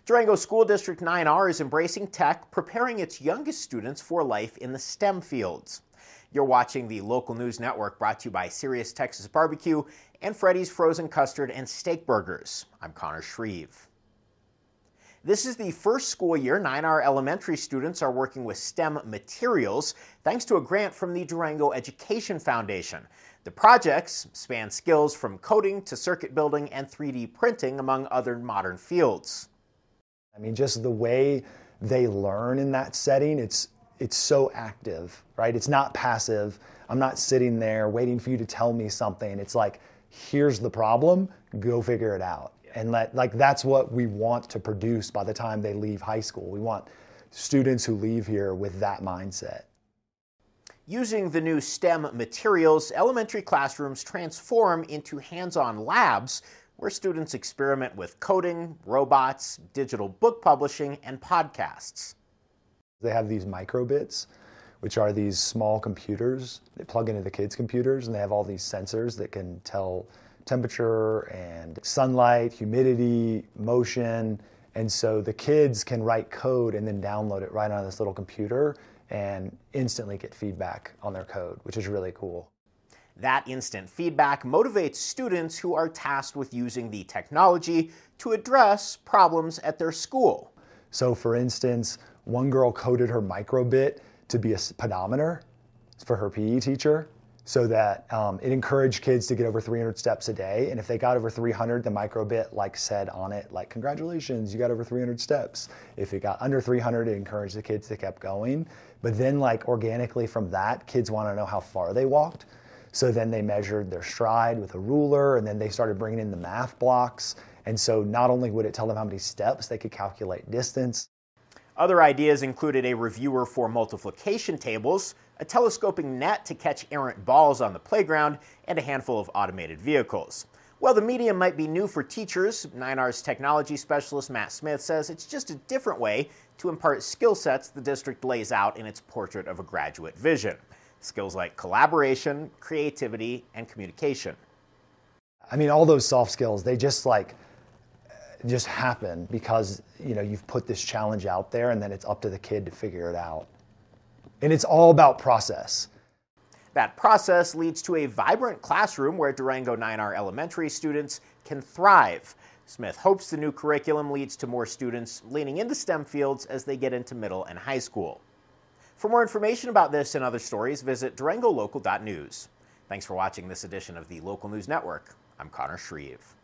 Durango School District 9R is embracing tech, preparing its youngest students for life in the STEM fields. You're watching the Local News Network, brought to you by Sirius Texas Barbecue and Freddy's Frozen Custard and Steak Burgers. I'm Connor Shreve. This is the first school year 9R elementary students are working with STEM materials thanks to a grant from the Durango Education Foundation. The projects span skills from coding to circuit building and 3D printing, among other modern fields. I mean, just the way they learn in that setting, it's so active, right? It's not passive. I'm not sitting there waiting for you to tell me something. It's like, here's the problem, go figure it out. And that's what we want to produce by the time they leave high school. We want students who leave here with that mindset. Using the new STEM materials, elementary classrooms transform into hands-on labs where students experiment with coding, robots, digital book publishing, and podcasts. They have these microbits, which are these small computers. They plug into the kids' computers, and they have all these sensors that can tell temperature and sunlight, humidity, motion. And so the kids can write code and then download it right on this little computer and instantly get feedback on their code, which is really cool. That instant feedback motivates students who are tasked with using the technology to address problems at their school. So for instance, one girl coded her microbit to be a pedometer for her PE teacher, so that it encouraged kids to get over 300 steps a day. And if they got over 300, the microbit said on it, congratulations, you got over 300 steps. If it got under 300, it encouraged the kids to keep going. But then organically from that, kids want to know how far they walked. So then they measured their stride with a ruler, and then they started bringing in the math blocks. And so not only would it tell them how many steps, they could calculate distance. Other ideas included a reviewer for multiplication tables, a telescoping net to catch errant balls on the playground, and a handful of automated vehicles. While the medium might be new for teachers, 9R's technology specialist Matt Smith says it's just a different way to impart skill sets the district lays out in its portrait of a graduate vision. Skills like collaboration, creativity, and communication. I mean, all those soft skills, they just happen because, you've put this challenge out there, and then it's up to the kid to figure it out. And it's all about process. That process leads to a vibrant classroom where Durango 9R elementary students can thrive. Smith hopes the new curriculum leads to more students leaning into STEM fields as they get into middle and high school. For more information about this and other stories, visit durangolocal.news. Thanks for watching this edition of the Local News Network. I'm Connor Shreve.